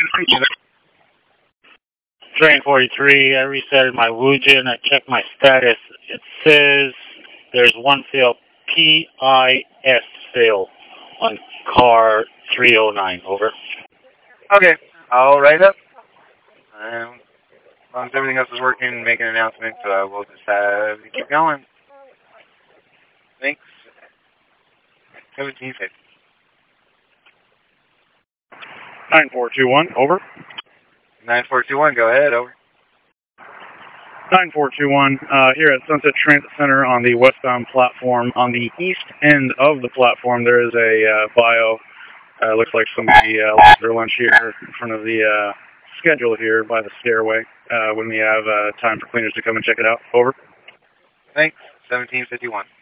Train 43, I resetted my Woojin. I checked my status. It says there's one fail, PIS fail on car 309. Over. Okay, I'll write up. As long as everything else is working, make an announcement, we'll just have to keep going. Thanks. 1750. 9421, over. 9421, go ahead, over. 9421, here at Sunset Transit Center on the westbound platform. On the east end of the platform, there is a bio. Looks like somebody lost their lunch here in front of the schedule here by the stairway. When we have time for cleaners to come and check it out. Over. Thanks. 1751.